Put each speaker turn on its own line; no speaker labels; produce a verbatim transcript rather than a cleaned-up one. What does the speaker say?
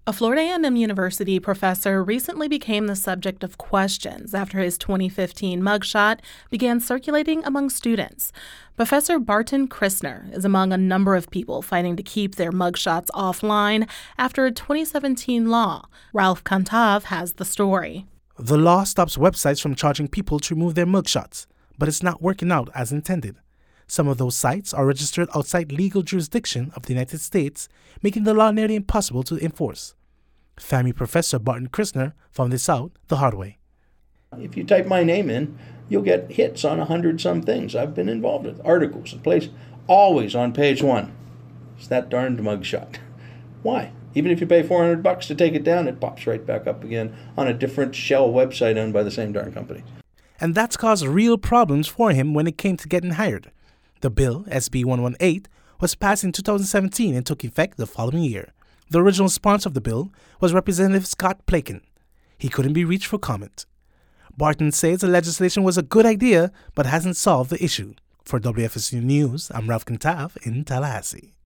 A Florida A and M University professor recently became the subject of questions after his twenty fifteen mugshot began circulating among students. Professor Barton Christner is among a number of people fighting to keep their mugshots offline after a twenty seventeen law. Ralph Kantav has the story.
The law stops websites from charging people to remove their mugshots, but it's not working out as intended. Some of those sites are registered outside legal jurisdiction of the United States, making the law nearly impossible to enforce. FAMU Professor Barton Christner found this out the hard way.
If you type my name in, you'll get hits on a hundred some things I've been involved with. Articles, a place, always on page one. It's that darned mugshot. Why? Even if you pay four hundred bucks to take it down, it pops right back up again on a different shell website owned by the same darn company.
And that's caused real problems for him when it came to getting hired. The bill, S B one eighteen, was passed in two thousand seventeen and took effect the following year. The original sponsor of the bill was Representative Scott Plaikin. He couldn't be reached for comment. Barton says the legislation was a good idea, but hasn't solved the issue. For W F S U News, I'm Ralph Kantav in Tallahassee.